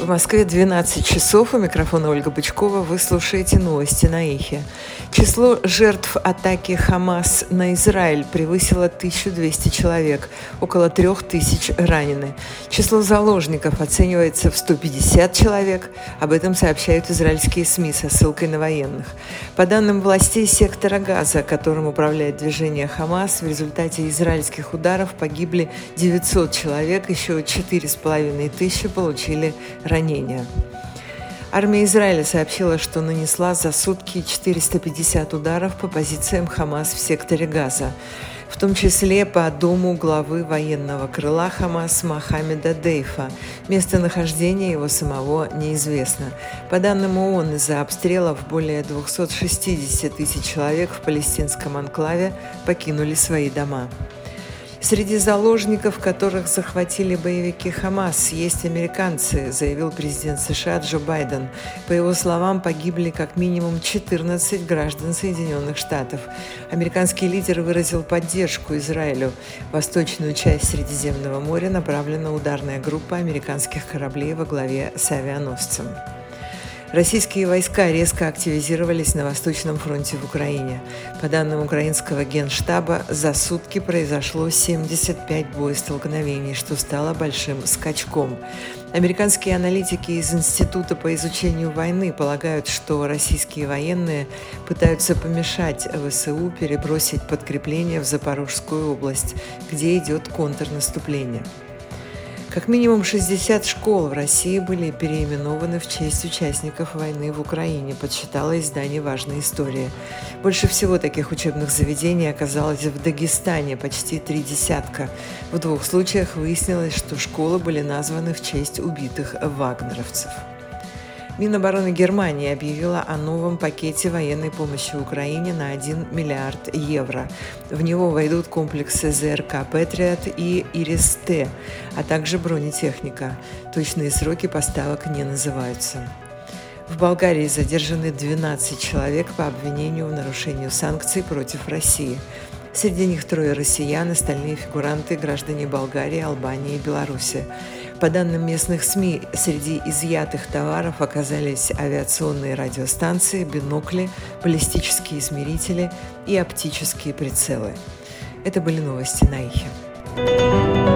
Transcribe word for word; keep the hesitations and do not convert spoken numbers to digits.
Москве двенадцать часов. У микрофона Ольга Бычкова. Вы слушаете новости на Эхе. Число жертв атаки Хамас на Израиль превысило тысячу двести человек. Около трех тысяч ранены. Число заложников оценивается в сто пятьдесят человек. Об этом сообщают израильские СМИ со ссылкой на военных. По данным властей сектора Газа, которым управляет движение Хамас, в результате израильских ударов погибли девятьсот человек, еще четыре с половиной тысячи получили ранения. Армия Израиля сообщила, что нанесла за сутки четыреста пятьдесят ударов по позициям Хамас в секторе Газа, в том числе по дому главы военного крыла Хамас Мохаммеда Дейфа. Местонахождение его самого неизвестно. По данным ООН, из-за обстрелов более двухсот шестидесяти тысяч человек в палестинском анклаве покинули свои дома. Среди заложников, которых захватили боевики Хамас, есть американцы, заявил президент США Джо Байден. По его словам, погибли как минимум четырнадцать граждан Соединенных Штатов. Американский лидер выразил поддержку Израилю. В восточную часть Средиземного моря направлена ударная группа американских кораблей во главе с авианосцем. Российские войска резко активизировались на Восточном фронте в Украине. По данным украинского генштаба, за сутки произошло семьдесят пять боестолкновений, что стало большим скачком. Американские аналитики из Института по изучению войны полагают, что российские военные пытаются помешать ВСУ перебросить подкрепление в Запорожскую область, где идет контрнаступление. Как минимум шестьдесят школ в России были переименованы в честь участников войны в Украине, подсчитало издание «Важная история». Больше всего таких учебных заведений оказалось в Дагестане, почти три десятка. В двух случаях выяснилось, что школы были названы в честь убитых вагнеровцев. Минобороны Германии объявила о новом пакете военной помощи Украине на один миллиард евро. В него войдут комплексы ЗРК «Патриот» и «Ирис-Т», а также бронетехника. Точные сроки поставок не называются. В Болгарии задержаны двенадцать человек по обвинению в нарушении санкций против России. Среди них трое россиян, остальные фигуранты – граждане Болгарии, Албании и Беларуси. По данным местных СМИ, среди изъятых товаров оказались авиационные радиостанции, бинокли, баллистические измерители и оптические прицелы. Это были новости на Эхе.